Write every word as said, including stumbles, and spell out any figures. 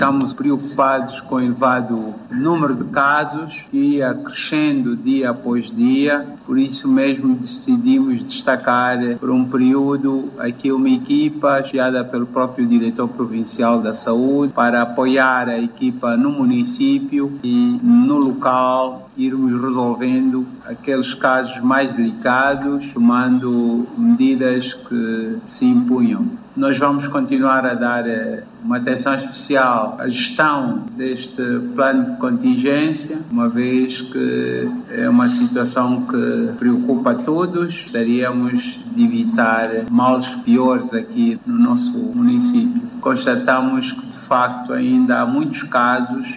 Estamos preocupados com o elevado número de casos que ia crescendo dia após dia, por isso mesmo decidimos destacar por um período aqui uma equipa criada pelo próprio diretor provincial da saúde para apoiar a equipa no município e no local irmos resolvendo aqueles casos mais delicados, tomando medidas que se impunham. Nós vamos continuar a dar uma atenção especial à gestão deste plano de contingência, uma vez que é uma situação que preocupa a todos. Gostaríamos de evitar males piores aqui no nosso município. Constatamos que, de facto, ainda há muitos casos